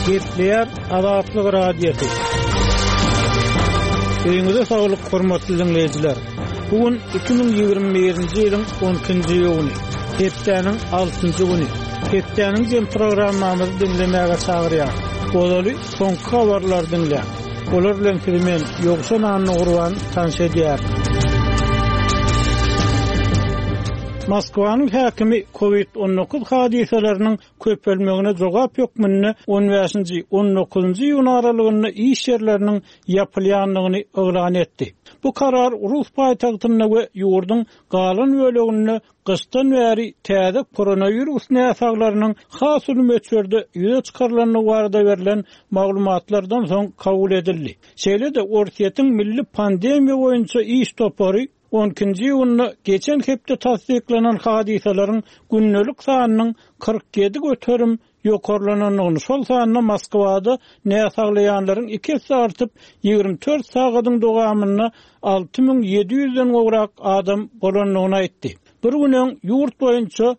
Getleyer Azatlyk Radiosu. Öňüňizde saglyk, hormatly dinleyijiler. Bugün 2021-nji ýylyň 12-nji ýyly, hepdeniň 6-njy güni. Hepdeniň jem programmamyzy dinlemäge çagyrýar. Olaly soňky habarlar dinleýär. Olar bilen filmen ýokşan anyny urwan tanış edýär. Moskwanyň häkimi COVID-19 hadiselerini köpelmegine jogap ýokmyny 15-nji 19-njy ýyl aralygynda iş ýerleriniň ýapylýanlygyny öwran etdi. Bu karar Rus paýtagtyna we ýurdun galan böleginde gystan bäri täze koronavirus näsaglarynyň has ülmetserde ýüze çykarylanyny barada berilen maglumatlardan soň kabul edildi. Şeýle-de Orsiýetiň milli pandemiýa boýunça iş topary 12-nji ýylyna geçen hepde tasdiklanan hadiselerin günnelik sanynyň 47 göterim ýokarlananyny, şol sanyna Moskwada näsaglaýanlaryň 2 artyp 24 sagatyň dowamyna 6700-den gowrak adam bolanyny aýtdy. Bir güniň ýurt boýunça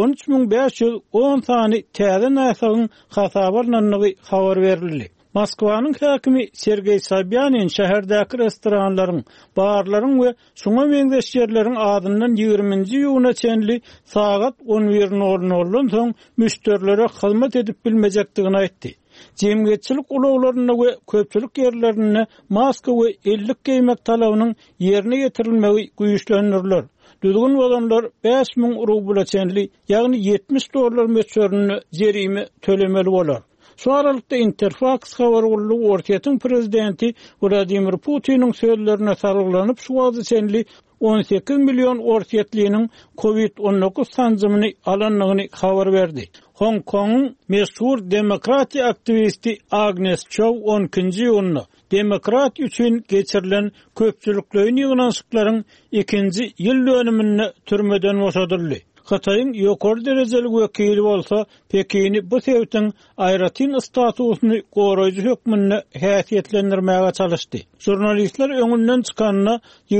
13510 sany täze näsagyň hasabarlanyny habar berildi. Moskwanyň häkimi Sergey Sobyanin şäherdäki restoranlaryň, barlaryň we şuňa meňzeş ýerleriň adyndan 20-nji ýylyna çenli sagat 11:00-dan soň müşterilere hyzmat edip bilmejekdigini aýtdy. Jemgyýetçilik ulaglaryna we köpçülik ýerlerine maska we ellik geýmek talabynyň ýerine getirilmegi güýçlendirilýär. Düzgün bolanlar 5000 rubla çenli, ýagny $70 möçberini jerime tölemeli bolar. Şu aralykda Interfax habar gully Orsiýetiň prezidenti Vladimir Putiniň sözlerine sarylanyp şu wagty çenli 18 milyon Orsiýetliniň COVID-19 sanjymyny alanlygyny habar berdi. Hong Kong'un meşhur demokratiya aktivisti Agnes Chow 12-nji ýylyny demokrat üçin geçirilen köpçüliklöýün ýygnaşyklaryň 2-nji ýyl dönümine türmeden boşadyldy. Xitaýyň ýokary derejeli wekili bolsa, Pekini bu sebäpden aýratyn statusyny goraýjy hökmüne häsiýetlendirmäge çalışdy. Jurnalistler öňünden çykanyna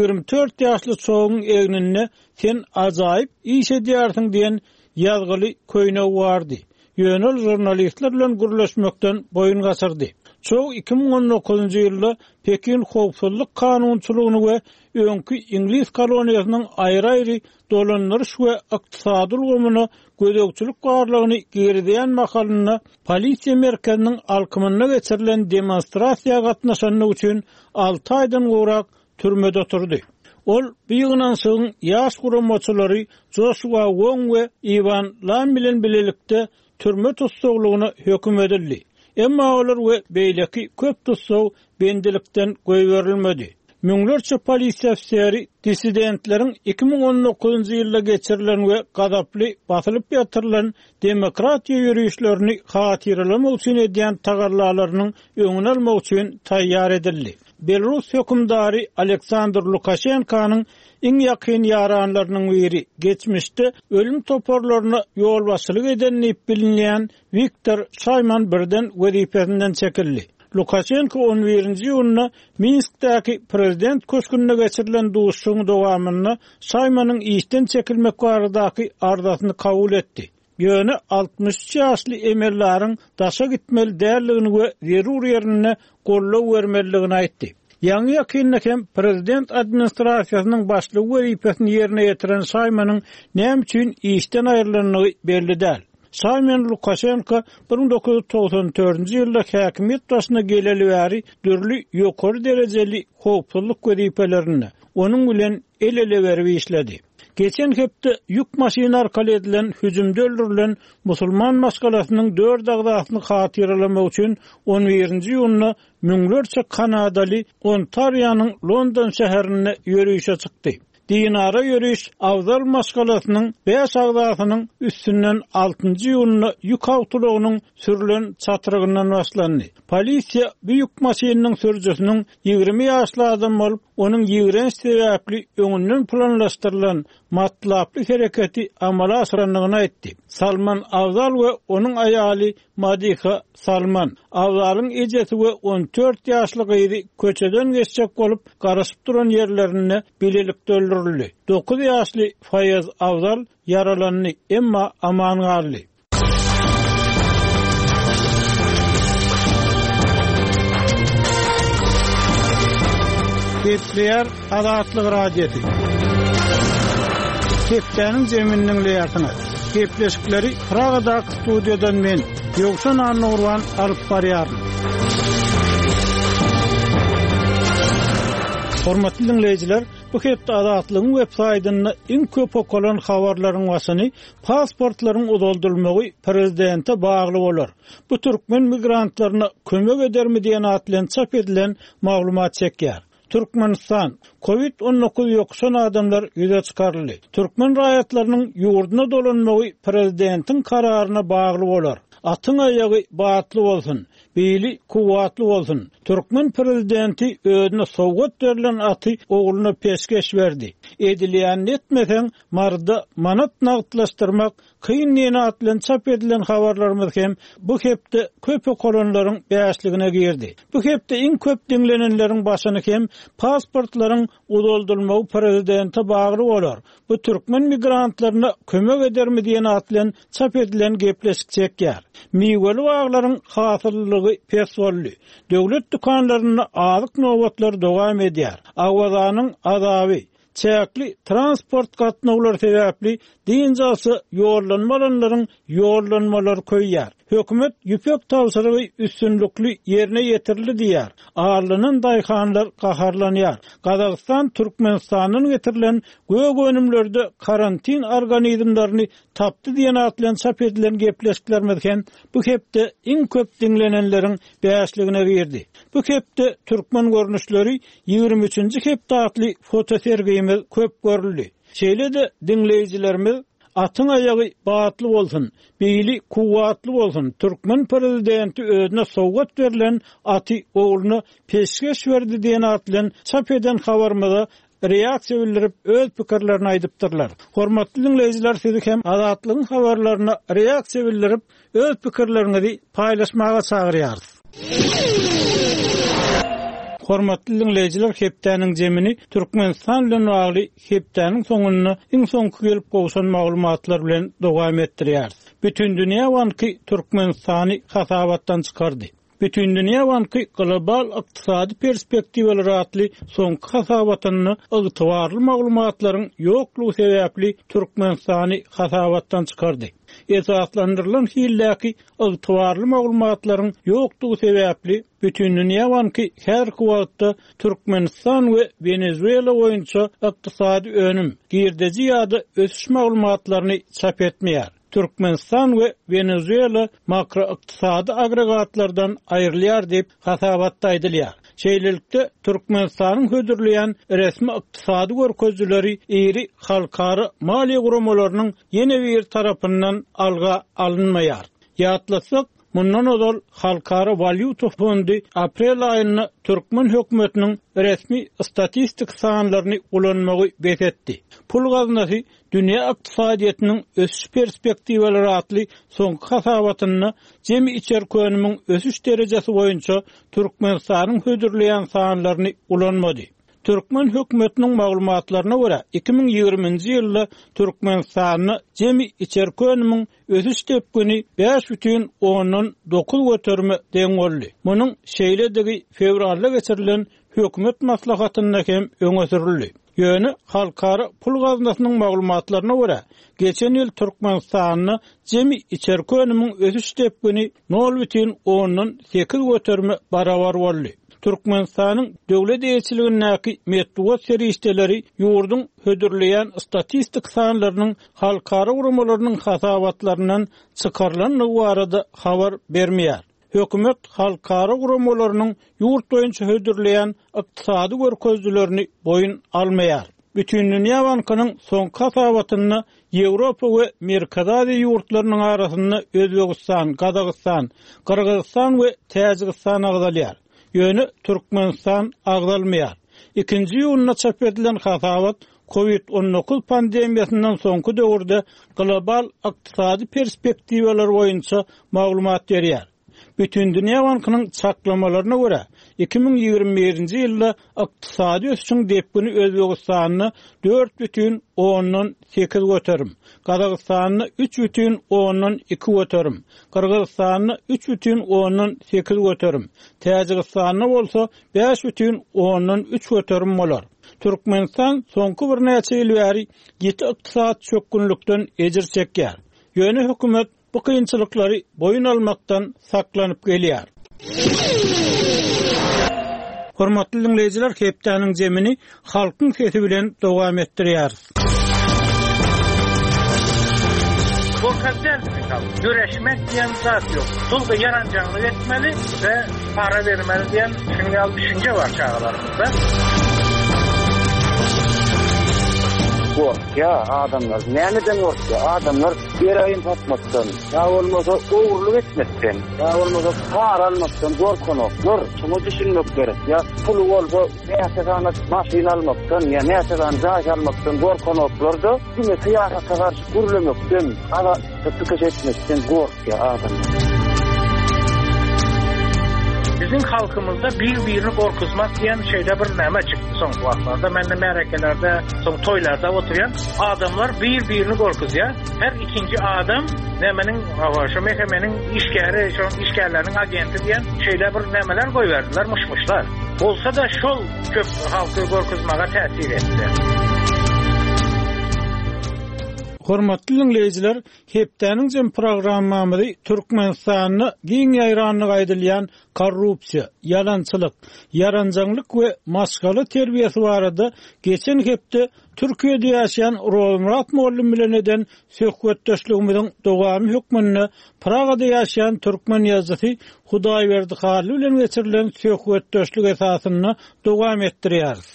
24 ýaşly çoğuň egninde "Sen ajaýyp iş edýärsiň" diýen ýazgyly köýnek bardy. Ýönel jurnalistler bilen gürleşmekden boyun gasyrdy. Çoğ 2019-njy ýylda Pekin howpsuzlyk kanunçylygyny we öňkü İngiliz koloniýasynyň aýry-aýry dolanlaryş we ykdysady ulgamyny gözegçilik barlygyny gerdiýän makalyny polisiýa merkeziniň alkymyna geçirilen demonstrasiýa gatnaşanlyk üçin 6 aýdan gowrak türmede oturdy. Ol bir ýygnaşygyň ýaş guramaçylary Joshua Wong we Ivan Lam bilen bilelikde türme tutsagylygyna höküm edildi. Emma olar we beýleki köp tutsaw bendelikden goýberilmedi. Müňlerçe polisiýa ofiseri dissidentleriň 2019-njy ýylda geçirilen we gadaply basylyp ýatyrylan demokratiýa ýürüýüşlerini hatyrlamak üçin edýän tagarlalarynyň öňüne almak üçin taýýar edildi. Belarus hökümdary Aleksandr Lukashenkanyň iň ýakyn ýaranlarynyň biri geçmişde ölüm toporlaryna ýol başçylyk edenini bilinýän Viktor Şayman birden wezipesinden çekildi. Lukashenko 11-nji ýylyna Minskdäki prezident köşkünde geçirilen duşuň dowamyny Şaymanyň işden çekilmek baradaky ardasyny kabul etdi. Ýöne 63 ýaşly emellaryň daşa gitmeli däldigini we zerur ýerine gollaw bermeligini aýtdy. Ýa-ni ýakynlyk prezident administrasiýasynyň başlygy wezipesini ýerine ýetiren Şaymanyň näme üçin işden aýrylanyny belli däl. Sayman Lukashenko 1994-nji ýylda häkimiýet başyna geleli bäri dürli ýokary derejeli howpsuzlyk wezipelerini onuň bilen ele berip işledi. Geçen hepde ýük maşyna arkaly edilen hüjümde öldürilen musulman maskalasynyň 4 agdasyny hatyrlamak üçin 11-nji ýylyna müňlerçe Kanadaly Ontario'nyň London şäherine ýörüýüşe çykdy. Dinara ýörüş Awzal maskalasynyň 5 agdasynyň üstünden 6-njy ýylyna ýük awtolugynyň sürülen çatyrygyndan başlandy. Polisiýa bu ýük maşynynyň sürüjüsiniň 20 ýaşly adam bolup, onuň ýigrenç sebäpli öňünden planlaşdyrylan matlaply hereketi amala aşyranlygyny aýtdy. Salman Awzal we onuň aýaly Madiha Salman Awzalyň ejesi we 14 ýaşly gyzy köçeden geçjek bolup, garaşyp duran ýerlerine bilelikde öldürildi. 9 ýaşly Fayaz Awzal yaralandy, emma aman galdy. Kepler Azatlyk radiosu. Keplerniň zeminiň leýatyna. Kepleşikleri Praga'da stüdyodan men Ýoksan Annurwan alyp barýarym. Hormatly dinleýijiler, bu hepde Azatlygyň web-saýtyny iň köp okulan habarlaryň başyny pasportlaryň uzoldurulmagy prezidente bagly bolar. Bu türkmen migrantlaryna kömek edermi diýen atlan çap edilen maglumat çekýär. Türkmenistan COVID-19 ýokşan adamlar ýüze çykaryldy. Türkmen raýatlarynyň ýurduna dolanmagy prezidentiň kararyna bagly bolar. Atyň aýagy batly bolsun, beýli kuwatly bolsun. Türkmen prezidenti özüne sowgat berilen aty ogluny peşkeş berdi. Edilýän etmesen marda manat nagtlaşdyrmak kıyın nene atlan çap edilen habarlarymyz hem bu hepde köp okolanlaryň bäşligine girdi. Bu hepde iň köp dinlenenleriň başyny hem pasportlaryň uzoldurulmagy prezidente bagly bolar. Bu türkmen migrantlaryna kömek edermi diýen atlan çap edilen gepleşik çekýär. Miweli baglaryň hasyllygy pes boldy. Döwlet dukanlaryna azyk nowatlary dowam edýär. Awazanyň azaby çäkli transport gatnawlary sebäpli diňjasy ýollanmalarlaryň ýollanmalary köýýär. Hökümet ýüpek tawsiry üstünlükli ýerine ýetirildi diýär. Ağırlynyň daýhanlar gaharlanýar. Gazakystan Türkmenistanyň getirilen gög önümlerde karantin organizmlaryny tapdy diýen atlan çap edilen gepleşikler meken bu hepde iň köp dinlenenleriň bäşligine girdi. Bu hepde türkmen görnüşleri 23-nji hepde atly fotosergiyimiz köp görüldi. Şeýle-de dinleýijilerimiz atyň aýagy batly bolsun, beýli kuwatly bolsun. Türkmen prezidenti özüne sowgat berilen aty ogluny peşkeş berdi diýen atlan çap eden habarymyza reaksiýa bildirip öz pikirlerini aýdypdyrlar. Hormatly dinleýijiler, sizi hem Azatlygyň habarlaryna reaksiýa bildirip öz pikirlerinizi paýlaşmaga çagyrýarys. Hormatly dinleýijiler, hepdäniň jemini Türkmenistan bilen bagly hepdäniň soňuny iň soňky gelip gowşan maglumatlar bilen dowam etdirýär. Bütün dünýä banky Türkmenistany hasabatdan çykardy. Bütün dünýä banky global ykdysady perspektiwalar atly soňky hasabatyny ygtybarly maglumatlaryň ýoklugy sebäpli Türkmenistany hasabatdan çykardy. Esaslandyrylan hilläki ygtybarly maglumatlaryň ýoklugy sebäpli bütün dünýä banky her wagtda Türkmenistan we Venezuela boýunça ykdysady önüm, girdiji ýa-da ösüş maglumatlaryny çap etmeýär. Türkmenistan we Venezuela makro ykdysady agregatlardan aýrylýar diýip hasabatda aýdylýar. Şeýlelikde Türkmenistanyň hödürleýän resmi ykdysady görkezleri iri halkara maliýe guramalarynyň ýene bir tarapyndan alga alınmaýar. Ýatlasak, mundan ozal Halkara Valyuta Fondy aprel aýyna Türkmen hökümetiniň resmi statistik sanlaryny ulanmagy betetdi. Pul gaznasy dünýä ykdysadyýatynyň ösüş perspektiwalary atly soňky hasabatyny jemi içerki önümiň ösüş derejesi boýunça Türkmenistanyň hödürleýän sanlaryny ulanmady. Türkmen hökümetiniň maglumatlaryna görä 2020-nji ýylda Türkmenistanyň jemi içerki önümiň ösüş tepkini 5,9 götürme deň boldy. Munyň şeýledigi fevralda geçirilen hökümet maslahatyna hem öňe sürildi. Ýöne halkara pul gaznasynyň maglumatlaryna görä geçen ýyl Türkmenistanyň jemi içerki önümiň ösüş tepkini 0,8 götürme barabar boldy. Türkmenistanyň döwlet eýetçiligindäki medeniýet serişdeleri ýurdun hödürleýän statistik sanlarynyň halkara urumalarynyň hasabatlarynyň çykarylanyny barada habar bermeýär. Hökümet halkara urumalarynyň ýurt boýunça hödürleýän ykdysady görkezlerini boyun almaýar. Bütün dünýä bankynyň soňky hasabatyny Ýewropa we Merkez Aziýa ýurtlarynyň arasynda Özbegistan, Kazakystan, Kyrgyzstan we Täjikistan agdalýar. Ýöne Türkmenistan agdalmaýar. 2-nji ýylyna çap edilen hasabat COVID-19 pandemiýasyndan soňky döwürde global ykdysady perspektiwalar boýunça maglumat berýär. Bütün Dünya Bankynyň çaklamalaryna görä 2021-nji ýylda ykdysady ösüşiň depgini Özbegistanyny 4,8 göterim, Kazakstanyny 3,2 göterim, Kyrgyzstanyny 3,8 göterim, Täjikistanyny bolsa 5,3 göterim bolar. Türkmenistan soňky bir näçe ýyl bäri ýeti ykdysat çökgünlükden ejir çekýär. Ýöne hökümet bu kynçylyklary boyun almaktan saklanyp gelýär. Hormatly dinleyijiler, hepdeniň jemini halkyň sesi bilen dowam etdirýär. Korkaklar güreşmek diyen zat yok. Sulga yarancanlık etmeli ve para vermeli diyen düşünce var çağlarımızda. Korkya adamlar, neden korkya? Adamlar bir ayın patmaktan, ya olmasa oğurluk etmekten, ya olmasa par almaktan korkunoklar. Şunu düşünmek gerek. Ya pulu olsa neysedan maşin almaktan, ya neysedan zahir almaktan korkunoklar da yine siyasata karşı gürlemekten, ala tıkış etmekten korkya adamlar. Bizim halkımızda birbirini korkutmak diyen şeyde bir näme çıktı son vaxtlarda. Məndə mərakelerde, son toylarda oturan adamlar birbirini korkutuyor. Her ikinci adam nämenin şu mehkemenin işgärlerinin agenti diyen şeyde bir nämeler koyverdiler, mışmışlar. Olsa da şol köp halkı korkutmağa täsir etti. Hormatly dinleyijiler, hepdeniň jem programmamyzy Türkmenistanyny giň ýaýranlyk aýdylýan korrupsiýa, ýalançylyk, yaranjanglyk we maşgaly terbiýesi barada geçen hepde Türkiýede ýaşaýan Murat Mollum bilen eden söhbetdeşligimiziň dowamy hökmünde Pragada ýaşaýan türkmen ýazgysy Hudaýberdi Harly bilen geçirilen söhbetdeşlik esasyny dowam etdirýäris.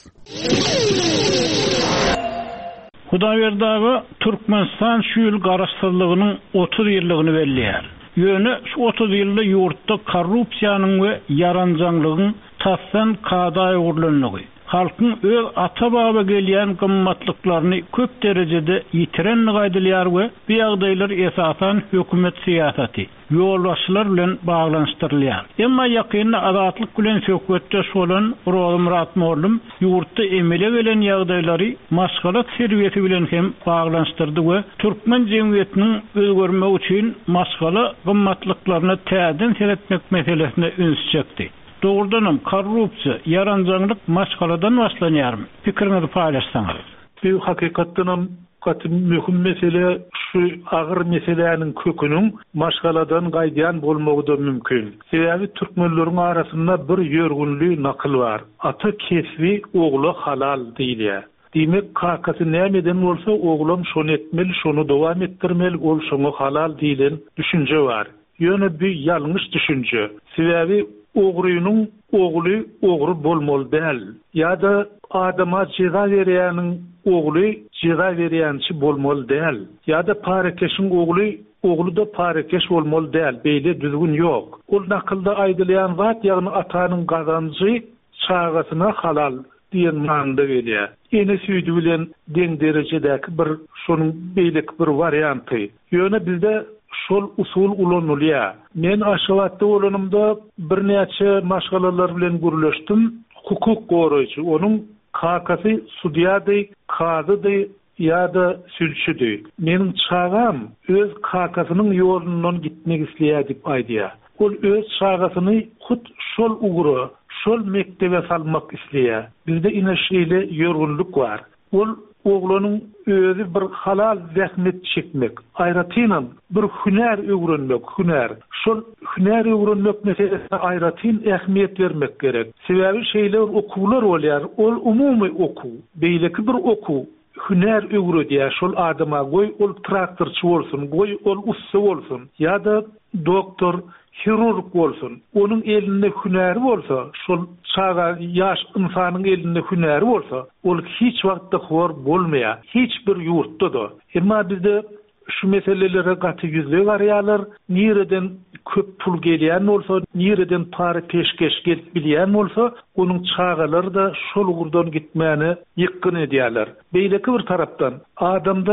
Hudaýberdi Türkmenistan şu ýyl garaşdyrlygynyň 30 ýyllygyny belliýär. Ýöne şu 30 ýylda ýurtda korrupsiýanyň we yaranjanglygyň tassan kadaý urlanlygy, halkyň öz ata-baba gelýän gymmatlyklaryny köp derejede ýitirenligi aýdylýar we bu ýagdaýlar esasan hökümet siýasaty, ýolbaşçylar bilen baglanyşdyrylýar. Emma ýakynda azatlyk bilen söhbetdeş bolan Murat Mollum ýurtda emele gelen ýagdaýlary maşgalat serwiýeti bilen hem baglanyşdyrdy we türkmen jemgyýetiniň özgörmek üçin maşgala gymmatlyklaryny täzeden seretmek meselesine üns çekdi. Doğrudanım korrupsiya, yaranjanglyk maşgaladan başlanýarmy? Pikiriňizi paýlaşsaňyz. Bu hakykatdan mühim mesele şu agyr meselelerin kökünün maşgaladan gaýdyan bolmagy da mümkin. Sebebi türkmenleriň arasynda bir ýörgünlük nakyl bar. Ata kesbi ogly halal diýilýär. Demek kakasy nämeden bolsa oglum şonu etmeli, şonu dowam etdirmeli, ol şonu halal diýilen düşünje bar. Ýöne bu ýalňyş düşünje. Sebebi ogrynyň ogly ogry bolmaly däl. Ýa-da adama jeza berýäniň ogly jeza berýänçi bolmaly däl. Ýa-da parakeşiň ogly da parakeş bolmaly däl. Beýle düzgün ýok. Ol nakylda aýdylýan zat ýagny atanyň gazanjy çağasyna halal diýen manda gelýär. Ene süýdi bilen deň derejedäki bir şonuň beýlik bir warianty. Ýöne bizde şol usul ulanylýar. Men aşawatda bolanymda bir näçe maşgalalar bilen gürleşdim. Hukuk goraýçy, onuň kakasy sudiýady, kazydy ýa-da sülçüdi. Meniň çağam öz kakasynyň ýolundan gitmek isleýär diýip aýdýar. Ol öz çağasyny hut şol ugry, şol mektebe salmak isleýär. Bizde ine şeýle ýörgünlük bar. Ol oglanyň özü bir halal zähmet çekmek, aýratynam bir hünär öwrenmek, hünär. Şol hünär öwrenmek meselesine aýratyn ähmiýet bermek gerek. Sebebi şeýler okuwlar bolýar, ol umumy okuw, beýleki bir okuw. Hünär öwredýär, şol adama goý ol traktorçy bolsun, goý ol ussa bolsun, ýa-da doktor, hirurg bolsun. Onun elinde hünäri bolsa, şol çağa ýaş insanyň elinde hünäri bolsa, ol hiç wagtda hor bolmaýar, hiç bir ýurtda da. Emma bizde şu meselelere gaty ýüzle garýarlar, nireden köp pul gelýän bolsa, nireden para peşkeş gelip bilýän bolsa, onuň çağalary da şol gurdan gitmäni ýykyn edýärler. Beýleki bir tarapdan adamda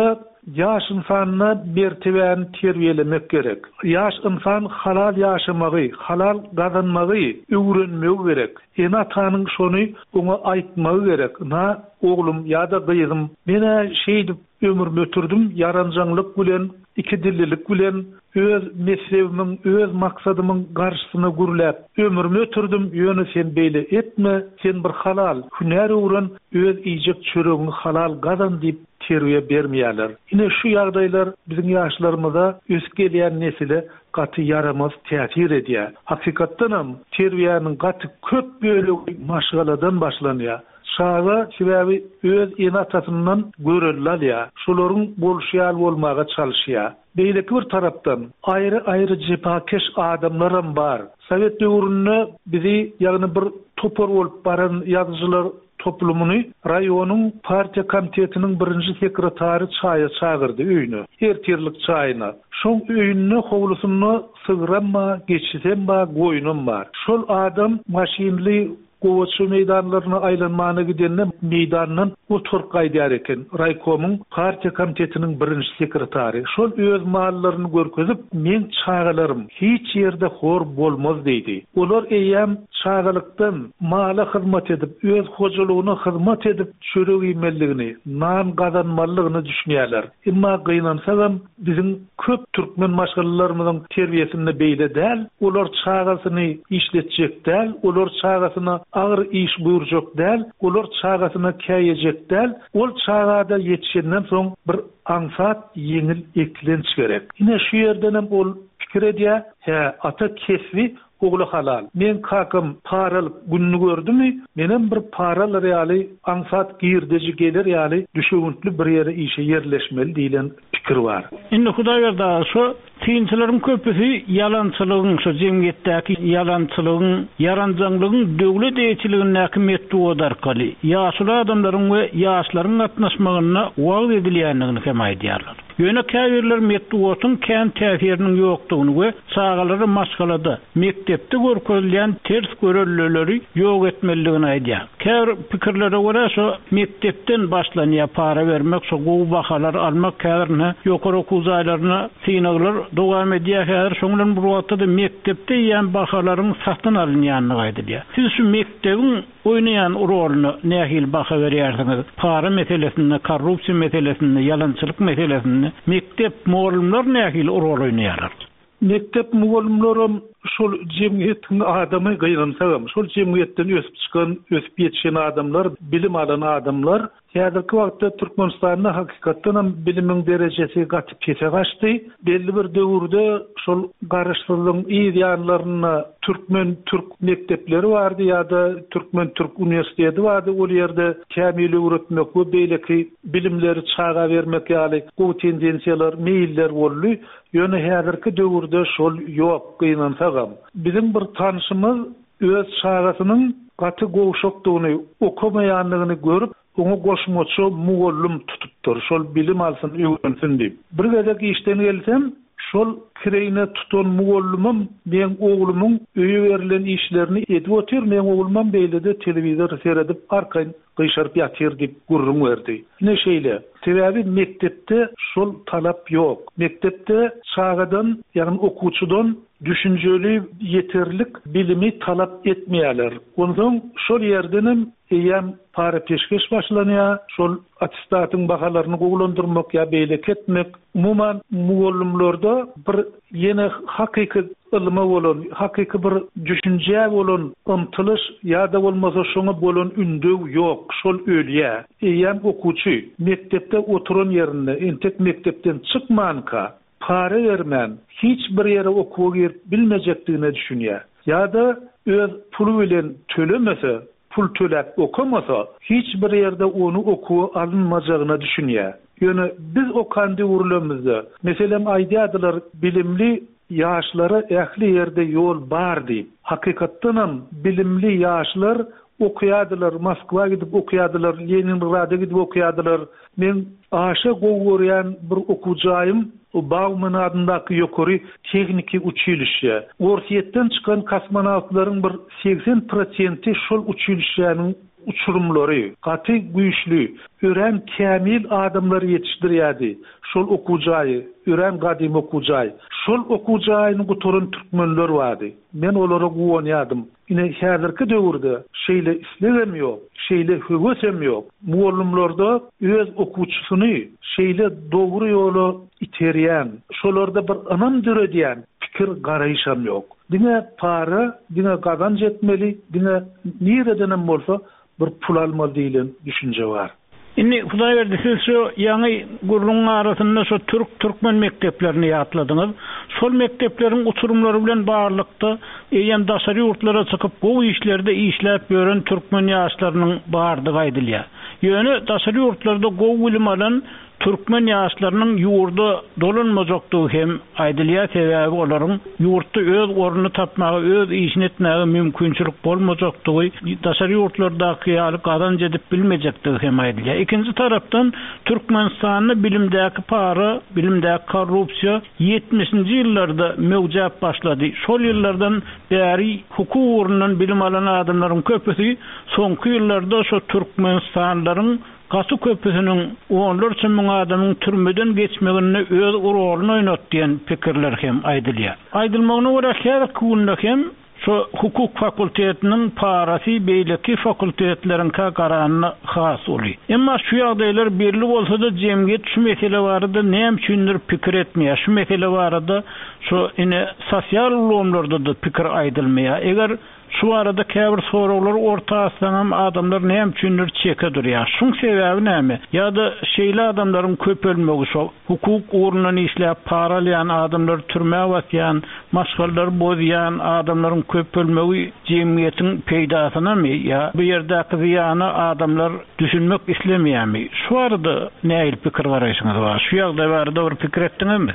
yaş insanına mertebeni terbiyelemek gerek. Yaş insan halal yaşamagy, halal gazanmagy öwrenmegi gerek. Ene atanyň şonu ona aýtmagy gerek. Na oglum ýa-da gyzym, mene şeýdi ömür ötürdüm, yaranjanlyk bilen, iki dillilik bilen, öz mesleğimin, öz maksadımın karşısına gürläp ömürümü ötürdüm, ýöne sen beýle etme, sen bir halal hünär öwren, öz iýjek çöregiňi halal gazan diýip terbiýe bermeýärler. Ine şu ýagdaýlar biziň ýaşlarymyza ösüp gelýän nesile gaty yaramaz täsir edýär. Hakykatdanam terbiýäniň gaty köp bölegi maşgaladan başlanýar. Şaga sebäbi öz enatasından görürler ya, şolaryň bolşýal bolmaga çalyşýar. Beýleki bir tarapdan aýry jepakeş adamlarym bar. Sowet döwründe bizi ýagny bir topar bolup baran ýazgyjylar toplumunu rayonyň partiýa komitetiniň birinji sekretary çağırdy öýüne. Ertirlik çaýyna. Şol öýünne howlusyny sygyramma, geçsem ba, goýunum bar. Şol adam maşinli Gowaçy meydanlaryna aýlanmana gidende meýdandan oturup gaýdýar eken. Raykomyň partiýa komitetiniň birinji sekretary. Şol öz mallaryny görkezip, men çağalarym hiç ýerde hor bolmaz diýdi. Olar eýem çağalykdan mala hyzmat edip, öz hojalygyna hyzmat edip, çörek ýemelligini, nan gazanmalygyny düşünýärler. Emma gynansalam biziň köp türkmen maşgallalarymyzyň terbiýesinde beýle däl, olar çağasyny işletjek däl, olar çağasyna ağır iş buyurjak däl, olar çağasyna käýejek däl, ol çağada ýetişenden soň bir ansat ýeňil eklenç gerek. Ine şu ýerdenem ol pikir edýär, ata kesbi ogly halal. Men kakym paralyk günni gördümmi? Menem bir paral reali ansat girdeji gelir ýaly düşügüntli bir ýere işe yerleşmeli diýilen pikir bar. Indi Hudaý berdi, şu tynçylaryň köpüsi ýalançylygyň, şu jemgyýetdäki ýalançylygyň, yaranjanlygyň döwlet eýçiligine häkimet tutarkaly. Ýaşly adamlaryň we ýaşlaryň gatnaşmagyna wagt edilýändigini hem aýdýarlar. Ýöne käbirler metduwatyn kän täsiriniň ýokdugyny we çağalary maşgalada, mektepde görkezilýän ters görelleri ýok etmeligini aýdýar. Käbir pikirlere görä şu mektepden başlanýar para bermek, şu gowy bahalar almak, käbirne ýokary okuw zaýlaryna synaglar dowam edýär. Häzir şoňdan bir wagtda mektepde ýan bahalaryň satyn alynýanyny aýdylýar. Siz şu mektebiň oýnaýan roluny nähil baha berýärsiňiz? Para meselesinde, korrupsiýa meselesinde, ýalançylyk meselesinde mektep mugallimler nähil rol oýnaýarlar? Mektep mugallimlerim şol jemgyýetiň adamy gynansaňam, şol jemgyýetden ösüp çykan, ösüp ýetişen adamlar, bilim alan adamlar, häzirki wagtda Türkmenistanda hakykatdan bilimiň derejesi gaty pese gaçdy. Belli bir döwürde şol garaşsyzlygyň ýanlaryna Türk mektepleri bardy ýa-da Türk universiteti bardy. Ol ýerde kämil öwretmek we beýleki bilimleri çağa bermek ýaly gowy tendensiýalar, meýiller boldy. Ýöne häzirki döwürde şol ýok gynansaňam. Bizim bir tanışymyz öz çağasynyň gaty gowşokdugyny, okumaýanlygyny görüp, onu goşmaçy mugallim tutupdyr. Şol bilim alsyn, öwrensin diýip. Bir gezek işden gelsem, şol kireýine tutan mugallimim men oglumyň öýe berilen işlerini edip otyr, men oglumam beýlede telewizor seredip arkaň gyşaryp ýatyr diýip gurrun berdi. Ne şeýle? Sebäbi mektepde şol talap ýok. Mektepde çağadan, ýagny okuwçydan düşünjeli yeterlik bilimi talap etmeýärler. Ondan şol ýerdenem eýem para peşkeş başlanýar, şol attestatyň bahalaryny gowlandyrmak ýa beýlek etmek. Umuman mugallimlerde bir ýene hakyky ilme bolan, hakyky bir düşünje bolan ymtylyş ýa-da bolmasa şoňa bolan ündew ýok. Şol ölýär. Eýem okuwçy mektepde oturan ýerinde, entek mektepden çykmanka, para bermän, hiç bir ýere okuwa girip bilmejekdigine düşünýär. Ýa-da öz puly bilen tölemese, pul töläp okumasa, hiç bir ýerde onu okuwa alınmajagyna düşünýär. Ýöne biz okanda urulymyzda, meselem aýdýardylar, bilimli ýaşlara ähli ýerde ýol bar diýip. Hakykatdanam bilimli ýaşlar okuyadılar, Moskva gidip okuyadılar, Leningrad'a gidip okuyadılar. Men aşa goýan bir okujaýym, Bauman adındaky ýokary texniki uçilişe. Orsiýetden çykan kosmonawtlaryň bir 80% şol uçilişäniň uçurumlary, gaty güýçlü, ören kämil adamlar ýetişdirýärdi. Şol okujaý, ören gadim okujaý. Şol okujaýyny guturun türkmenler bardy. Men olara güwonýardym. Ine häzirki döwürde şeýle islegem ýok, şeýle höwesem ýok. Muallimlarda öz okuwçysyny şeýle dogry ýola iterýän, şolarda bir anam döredýän pikir garaýşam ýok. Diňe para, diňe gazanç etmeli, diňe niredenem bolsa bir pul almaly diýilen düşünje bar. Inni Hudaý berdi, siz şu ýaňy gurulun arasynda şu türkmen mekdeplerini ýatladyňyz. Şol mekdepleriň uçurumlary bilen barlykda eýen daşary ýurtlara çykyp bu işlerde işläp ýören türkmen ýaşlarynyň bardygy aýdylýar. Ýöne daşary ýurtlarda gowy bilim alan türkmen ýaşlarynyň ýurda dolanmajakdygy hem aýdylýar, sebäbi olaryň ýurtda öz ornuny tapmagy, öz işini etmäge mümkinçilik bolmajakdygy, daşary ýurtlardaky ýaly gazanç edip bilmejekdigi hem aýdylýar. Ikinji tarapdan Türkmenistanyň bilimdäki para, bilimdäki korrupsiýa 70-nji ýyllarda mewjap başlady. Şol ýyllardan bäri hukuk ornundan bilim alan adamlaryň köpüsi soňky ýyllarda şu Türkmenistanlaryň Gasy köpüsiniň onlarça müň adamyň türmeden geçmegine öz roluny oýnatýan pikirler hem aýdylýar. Aýdylmagyna görä her kunda hem şu hukuk fakültetinin parasy beýleki fakültetleriň karanyna has boly. Emma şu ýagdaýlar birli bolsa da jemgyýet şu mesele barada näme üçindir pikir etmeýär. Şu mesele barada şu ine sosial ulgamlarda da pikir aýdylmaýar. Eger şu arada käbir soraglar ortasynam adamlar näme üçindir çeke durýar. Şuň sebäbi näme? Ýa-da şeýle adamlaryň köpelmegi şol. Hukuk ornuny işläp para alýan adamlar türmäge batýan, maşgallar bozýan adamlaryň köpelmegi jemgyýetiň peýdasyna-my ýa bu ýerdäki ziýany adamlar düşünmek islemeýärmi? Şu arada näil pikir garaýşyňyz bar? Şu ýagdaý barada bir pikir etdiňizmi?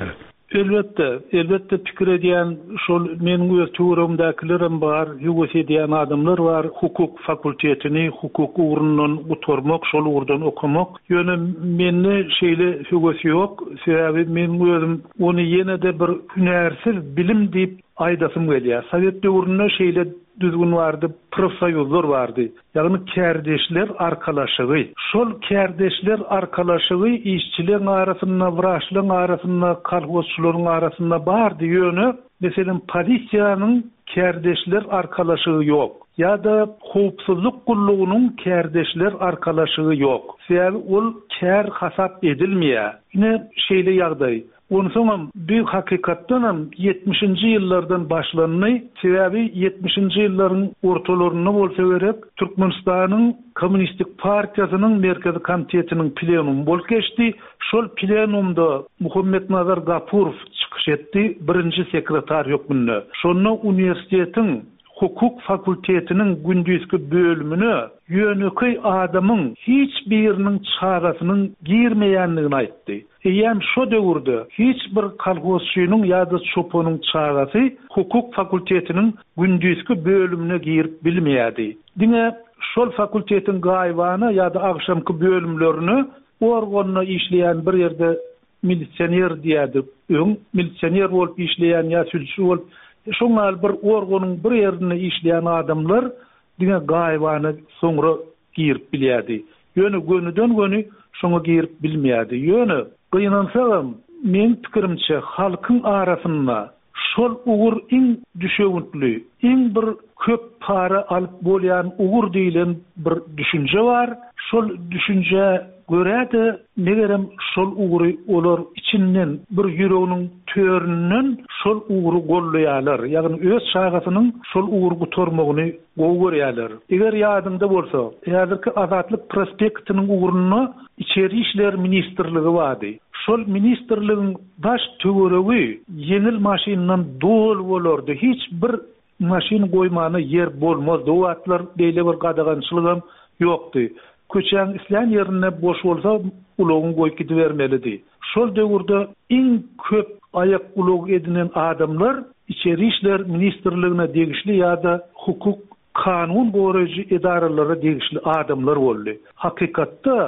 Elbette pikir edýän şol meniň öz töweregimdekilerim bar, ýuwus edýän adamlar bar, hukuk fakültetini, hukuk urundan uturmak, şol urdan okumak. Ýöne menne şeýle hüwesi ýok, sebäbi men özüm ony ýene-de bir hünärsiz bilim diýip aýdasym gelýär. Sowet döwründe şeýle düzgün bardy, profsoýuzlar bardy. Ýagny kärdeşler arkalaşygy. Şol kärdeşler arkalaşygy işçilerin arasynda, wraçlaryň arasynda, kolhozçylaryň arasynda bardy ýöne. Meselem polisiýanyň kärdeşler arkalaşygy ýok. Ýa-da howpsuzlyk gullugynyň kärdeşler arkalaşygy ýok. Sebäbi ol kär hasap edilmeýär. Ine şeýle ýagdaý. Onsoňam büyük hakykatdanam 70-nji ýyllardan başlandy. Sebäbi 70-nji ýyllaryň ortalaryna bolsa gerek Türkmenistanyň Kommunistik Partiýasynyň merkezi komitetiniň plenumy bolup geçdi. Şol plenumda Muhammed Nazar Gapurov çykyş etdi, birinji sekretar ýokmunda. Şonu uniwersitetiň hukuk fakültetiniň gündüzki bölümüne ýöneki adamyň hiç biriniň çarasynyň girmeýänligini aýtdy. Eýem şo döwürde hiç bir kolhozçynyň ýa-da çopanyň çarasy hukuk fakültetiniň gündüzki bölümüne girip bilmeýärdi. Diňe şol fakültetiň gaýwany ýa-da agşamky bölümlerini organyna işleýän bir ýerde milisioner diýärdi. Milisioner bolup işleýän ýa sülçü bolup şoňal bir organyň bir ýerine işleýän adamlar diňe gaýwany soňra girip bilýärdi. Ýöne gönüden göni şoňa girip bilmeýärdi. Ýöne gynansaňam men pikirimçe halkyň arasynda şol ugur iň düşegüntli, iň bir köp para alyp bolýan ugur diýilen bir düşünje bar. Şol düşünje göräde negerem şol ugry olar içinden bir ýüreginiň töründen şol ugry gollaýarlar. Ýagny öz şagasynyň şol ugry guturmagyny gowurýarlar. Eger ýadynda bolsa, häzirki Azatlyk prospektiniň ugruny İçeri işler ministrligi bardy. Şol ministrligiň baş töweregi ýeňil maşynanyň dol bolardy. Hiç bir maşyn goýmany ýer bolmazdy. O atlar beýle bir gadagançylygam ýokdy. Köçen islan yerine boş bolsa ulogyny goýup gidibermelidi. Şol döwürde iň köp ayak ulog edinen adamlar içeri işler ministrligine degişli ýa-da hukuk kanun goýucu edaralara degişli adamlar boldy. Hakykatda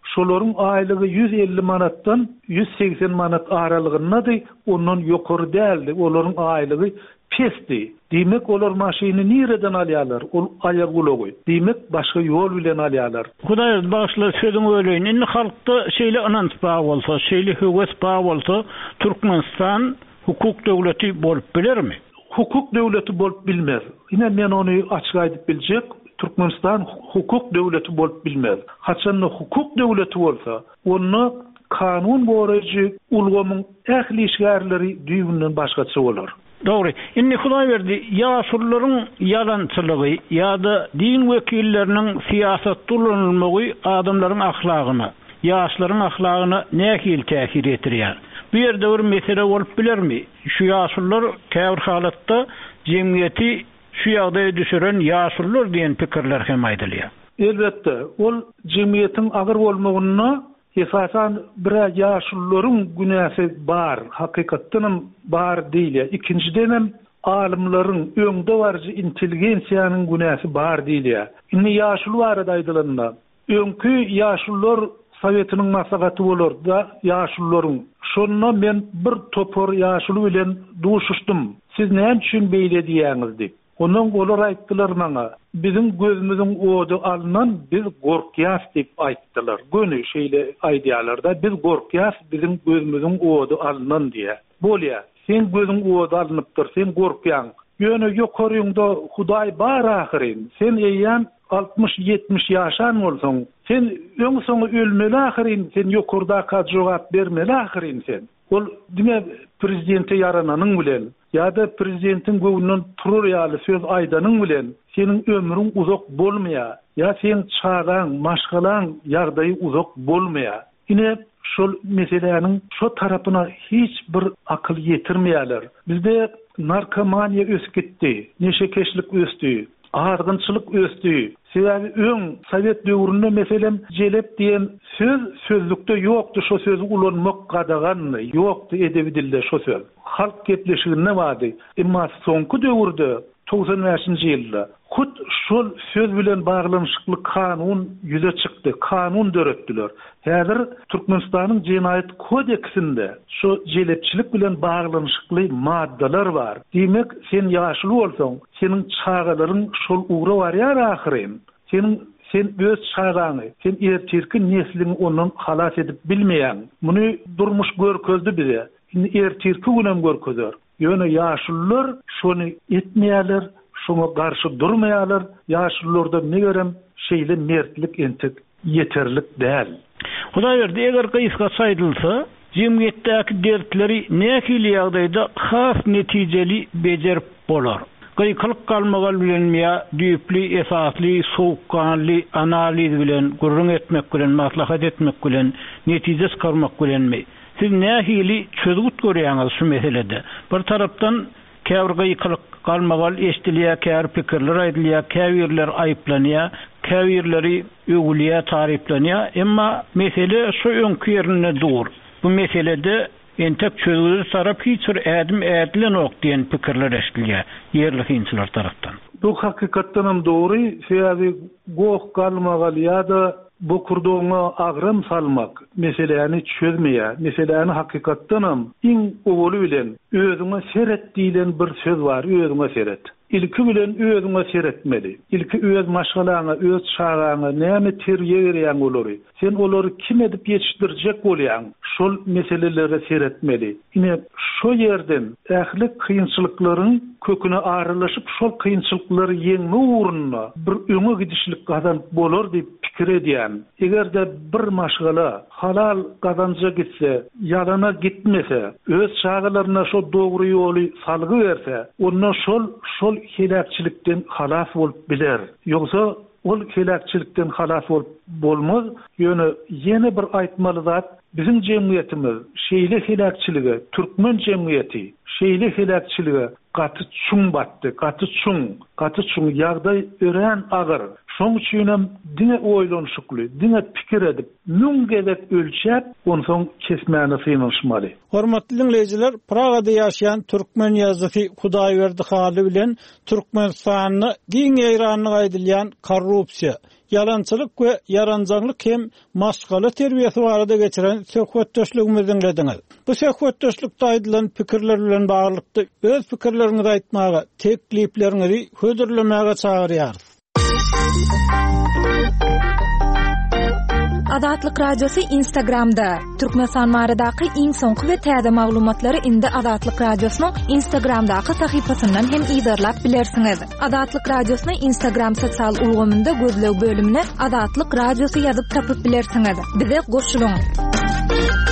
şolaryň aýlygy 150 manatdan 180 manat aralygyndady, ondan ýokary däldi. Olaryň aýlygy pesdi. Demek olar maşyny nireden alýarlar? Ol aýar gulagy. Demek başga ýol bilen alýarlar. Hudaý başla sözüň öleýin. Indi halkda şeýle anans baý bolsa, şeýle höwes baý bolsa, Türkmenistan hukuk döwleti bolup bilermi? Hukuk döwleti bolup bilmez. Ine men onu açyk aýdyp biljek. Türkmenistan hukuk döwleti bolup bilmez. Haçan hukuk döwleti bolsa, onu kanun boragy ulgamyň ähli işgärleri düýünden başgaça bolar. Doğru. Indi Hudaý berdi, ýaşurlaryň ýalançylygy ýa-da din wekilleriniň siýasat tulanylmagy adamlaryň ahlagyna, ýaşlaryň ahlagyna nähil täsir etirýär? Bu ýerde bir mesele bolup bilermi? Şu ýaşurlar käbir halatda jemgyýeti şu ýagdaýa düşüren ýaşurlar diýen pikirler hem aýdylýar. Elbetde, ol jemgyýetiň agyr bolmagyna esasan bir ýaşurlaryň günäsi bar, hakykatdan bar diýilýär. Ikinciden alimlaryň öňde barjy intelligensiýanyň günäsi bar diýilýär. Indi ýaşul barada aýdylanda, öňkü ýaşullar Sowetynyň maslahaty bolar da ýaşullaryň. Şonda men bir topor ýaşuly bilen duşuşdum. Siz näme üçin beýle diýäňiz diýip. Onuň olar aýtdylar maňa, bizim gözümüziň odu alynan biz gorkýas diýip aýtdylar. Göni şeýle aýdýarlar da biz gorkýas bizim gözümüziň odu alynan diýär. Bolýa, sen gözüň odu alynıpdyr, sen gorkýan. Ýöne ýokaryňda Hudaý bar ahyrin. Sen eýýän 60-70 ýaşan bolsaň, sen öň soňy ölmeli ahyrin, sen ýokarda jogap bermeli ahyrin sen. Ol diňe prezidente yarananyň bilen ýa-da prezidentin göwünden turur ýaly söz aýdanyň bilen seniň ömrüň uzak bolmaýar, ýa sen çağan, maşgalan ýagdaýy uzak bolmaýar. Ine şol meseleniň şo tarapyna hiç bir akyl ýetirmeýärler. Bizde narkomaniýa ösüp gitdi, neşekeşlik ösdi, argynçylyk ösdi. Sebäbi öň Sowet döwründe meselem jelep diýen sözlükde ýokdy, şo sözi ulanmak gadagan ýokdy edebi dilde şo söz. Halk gepleşiginde bardy. Emma soňky döwürde 95-nji ýylda hut şol söz bilen baglanyşykly kanun ýüze çykdy, kanun döretdiler. Häzir Türkmenistanyň Jenaýat kodeksinde şo jelepçilik bilen baglanyşykly maddalar bar. Demek sen ýaşly bolsaň, seniň çağalaryň şol ugra barýar ahyryn. Sen öz çağany, sen ertirki neslini ondan halas edip bilmeýän. Muny durmuş görkezdi bize. Ertirki günem görkezer. Ýöne ýaşullar şonu etmeýärler, şoňa garşy durmaýarlar. Ýaşullarda ne görem şeýle mertlik entek yeterlik däl. Hudaý berdi, eger gysga saýdylsa, jemgyýetdäki dertleri nähili ýagdaýda has netijeli bejerip bolar. Gıyıkılık kalmagal bilenmeýä, düýpli, esasly, soğukkanly analiz bilen, gurrun etmek bilen, maslahat etmek bilen, netije çykarmak bilenmi? Siz nähili çözgüt görýäňiz şu meselede? Bir tarapdan käbir gıyıkılık kalmagal eşdilýär, käbir pikirler aýdylýar, käbirler aýyplanýar, käbirleri öwülýär, tariplanýar. Emma mesele şu öňkü ýerine dur. Bu meselede entek çözülür tarap hiç bir ädile ok diyen pikirler eşdilýär yerli hinçiler tarapdan. Bu hakykatdan dogry, sebäbi goh galmagal ýa-da bu kurdoňa agram salmak meseleni çözmeýär. Meseleni hakykatdan iň owaly bilen özüňe seret diýilen bir söz bar, özüňe seret. İlki bilen özüňe seretmeli. İlki öz maşgalaňa, öz çağaňa näme terbiýe berýän bolary. Sen olary kim edip ýetişdirjek bolýan, şol meseleleri seretmeli. Ine şo ýerden ähli kıyınçylyklaryň köküne aralaşyp şol kıyınçylyklary ýeňme uğruna bir öňe gidişlik gazanyp bolar diýip pikir edýän. Egerde bir maşgala halal gazanja gitse, ýalana gitmese, öz çağalaryna şo dogry ýoly salgy berse, ondan şol helakçilikden halas bolup biler. Ýogsa ol helakçilikden halas bolup bolmaz. Ýöne ýene bir aýtmaly zat, bizim jemgyýetimiz şeýle helakçiligi, türkmen jemgyýeti şeýle helakçiligi gaty çuň batdy, gaty çuň ýagdaý ören agyr. Şoň üçin hem diňe oýlanşykly, diňe pikir edip, müňgedek ölçäp, onsoň kesmäne synlaşmaly. Hormatly dinleýijiler, Pragada ýaşaýan türkmen ýazgysy Hudaýberdi Haly bilen Türkmenistanyny giň ýaýranyny aýdylýan korrupsiýa yalançylyk we yaranjaglyk hem maşgala terbiyesi barada geçiren söhbetdeşligimizi dinlediňiz. Bu söhbetdeşlikde aýdylan pikirler bilen baglykda öz pikirleriňizi aýtmaga, tekliplerinizi hödürlemäge çagyrýarys. Adatlyk radiosu Instagramda. Türkmenistan maradaky iň soňky we täze maglumatlary indi Adatlyk radiosynyň Instagramdaky sahypasyndan hem ýydarlap bilersiňiz. Adatlyk radiosyny Instagram sosial ulgamynda gözleg bölümine Adatlyk radiosu ýazyp tapyp bilersiňiz. Bize goşulyň.